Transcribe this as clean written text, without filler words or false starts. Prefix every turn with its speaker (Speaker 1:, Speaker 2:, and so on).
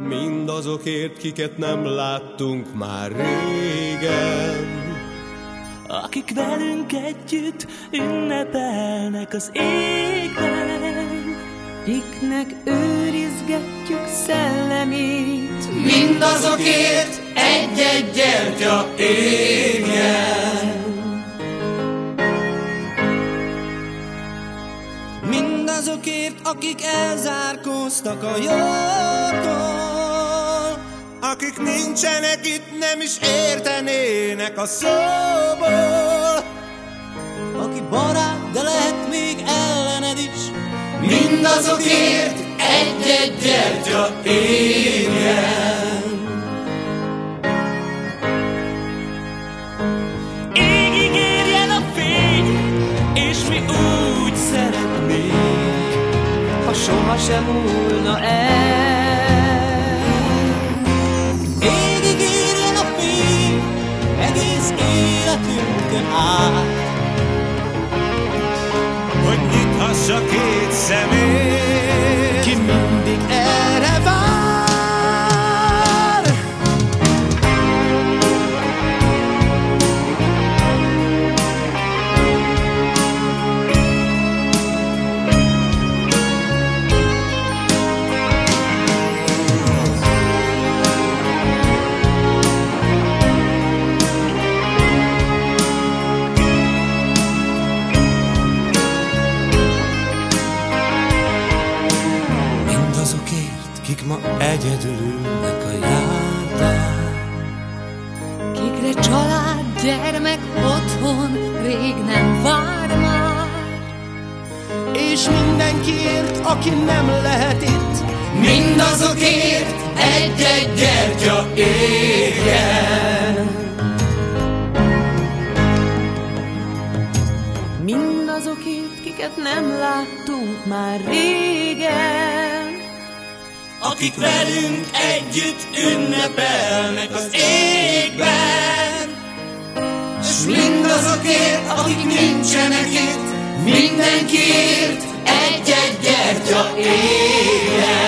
Speaker 1: mindazokért, kiket nem láttunk már régen.
Speaker 2: Akik velünk együtt ünnepelnek az égben,
Speaker 3: kiknek őrizgetjük szellemét,
Speaker 4: mindazokért egy-egy gyertya égjen.
Speaker 5: Mindazokért, akik elzárkóztak a jótól,
Speaker 1: akik nincsenek itt, nem is értenének a szóból.
Speaker 5: aki barát, de lehet még ellened is,
Speaker 4: mindazokért egy-egy gyertya égjen.
Speaker 2: égig érjen a fény, és mi úgy szeretnénk,
Speaker 3: ha sohasem múlna el.
Speaker 5: égig érjen a fény, egész életünkön át,
Speaker 1: Hogy nyithassa két szemét,
Speaker 5: ki mindig erre vár. Mindazokért, kik ma egyedül ülnek a járdán,
Speaker 3: Kikre család, gyermek, otthon rég nem vár már,
Speaker 5: és mindenkiért, aki nem lehet itt,
Speaker 4: Mindazokért egy-egy gyertya égjen.
Speaker 3: mindazokért, kiket nem láttunk már régen,
Speaker 4: Akik velünk együtt ünnepelnek az égben, s mindazokért, akik nincsenek itt, mindenkiért egy-egy gyertya égjen.